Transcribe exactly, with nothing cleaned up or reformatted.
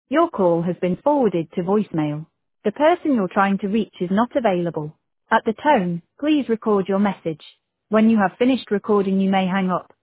Your call has been forwarded to voicemail. The person you're trying to reach is not available. At the tone, please record your message. When you have finished recording, you may hang up.